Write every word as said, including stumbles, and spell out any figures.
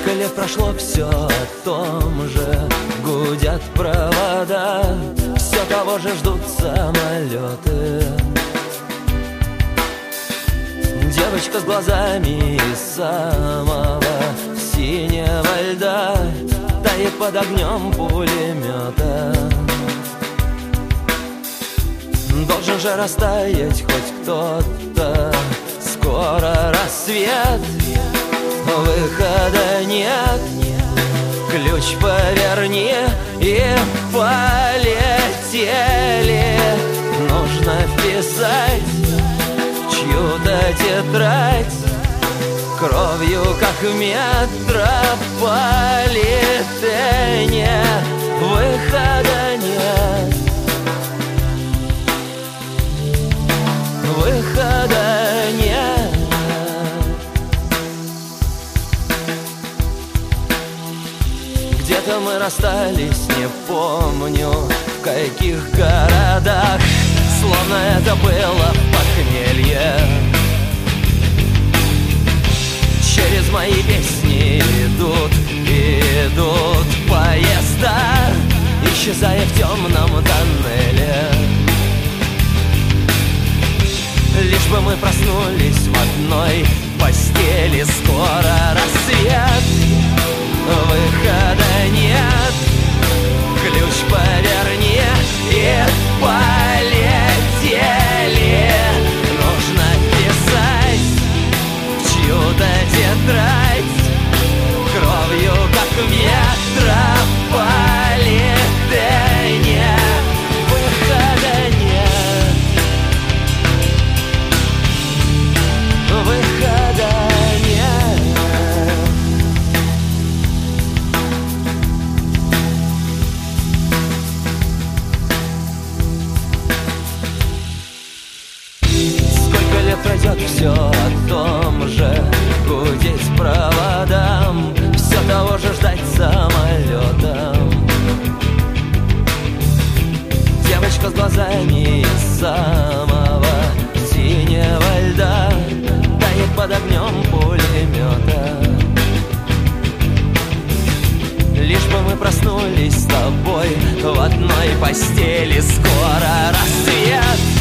Сколько лет прошло, все о том же. Гудят провода, все того же ждут самолеты. Девочка с глазами из самого синего льда тает под огнем пулемета. Должен же растаять хоть кто-то. Скоро рассвет, выхода нет. Ключ поверни и полетели. Нужно вписать в чью-то тетрадь кровью, как в метрополитене. Выхода нет. Выхода нет. Где-то мы расстались, не помню в каких городах. Словно это было похмелье. Через мои песни идут, идут поезда, исчезая в темном тоннеле. Лишь бы мы проснулись в одной постели. Скоро рассвет, выхода нет. Ключ поверни и полетели. Нужно писать в чью-то тетрадь кровью, как в метрополитене. Выхода нет. Выхода нет. Сколько лет пройдет, все о том же. Гудеть проводам, все того же ждать самолетом. Девочка с глазами из самого синего льда тает под огнем пулемета. Лишь бы мы проснулись с тобой в одной постели. Скоро рассвет,